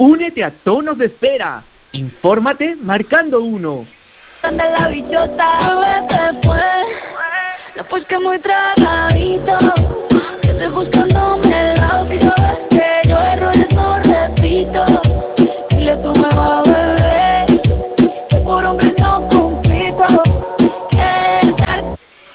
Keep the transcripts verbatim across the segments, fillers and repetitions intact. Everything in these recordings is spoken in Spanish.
Únete a Tonos de Espera. Infórmate marcando uno. Donde la bichota bebé se fue, después que muy tragadito, que estoy buscándome el outfit, que yo errores no repito, dile tú me vas a beber, que por hombre no compito, que estar...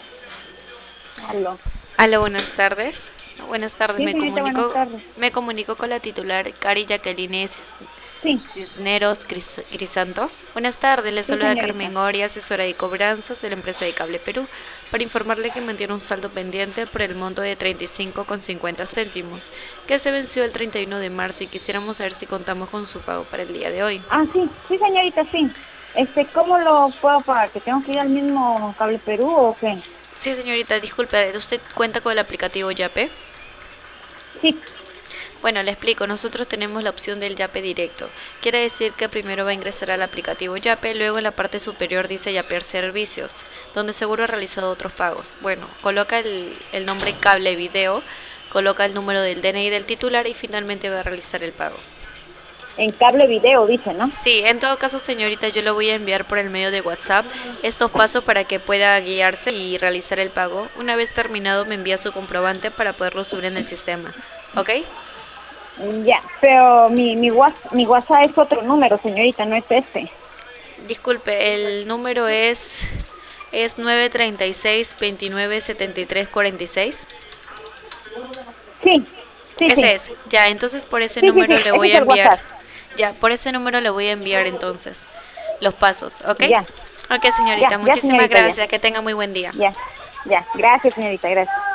Aló. Aló, buenas tardes. Buenas tardes, Sí, me señorita, buenas comunico, tardes. me comunico con la titular Cari Jacqueline Sí, Cisneros Cris- Crisantos. Buenas tardes, le Sí, saluda señorita. Carmen Oria, asesora de cobranzas de la empresa de Cable Perú, para informarle que mantiene un saldo pendiente por el monto de treinta y cinco con cincuenta céntimos, que se venció el treinta y uno de marzo y quisiéramos saber si contamos con su pago para el día de hoy. ah, sí, sí, señorita, sí. Este, ¿cómo lo puedo pagar? ¿Que tengo que ir al mismo Cable Perú o qué? Sí, señorita, disculpe, ¿usted cuenta con el aplicativo Yape? Sí, Bueno, le explico, nosotros tenemos la opción del Yape directo. Quiere decir que primero va a ingresar al aplicativo Yape, luego en la parte superior dice Yapear Servicios, donde seguro ha realizado otros pagos. Bueno, coloca el, el nombre Cable Video, coloca el número del D N I del titular y finalmente va a realizar el pago. en Cable Video, dice, ¿no? Sí, en todo caso, señorita, yo le voy a enviar por el medio de WhatsApp estos pasos para que pueda guiarse y realizar el pago. Una vez terminado, me envía su comprobante para poderlo subir en el sistema. ¿Ok? Ya, pero mi, mi, WhatsApp, mi WhatsApp es otro número, señorita, no es este. Disculpe, el número es es nueve treinta y seis, veintinueve, setenta y tres, cuarenta y seis. Sí, sí, sí. Ese es. Ya, entonces por ese Sí, sí, sí, número le ese voy es a el enviar. WhatsApp. Ya, por ese número le voy a enviar entonces los pasos, ¿ok? Ya, Ok, señorita, ya, ya, muchísimas señorita, ya. gracias. Que tenga muy buen día. Ya, ya. Gracias, señorita, gracias.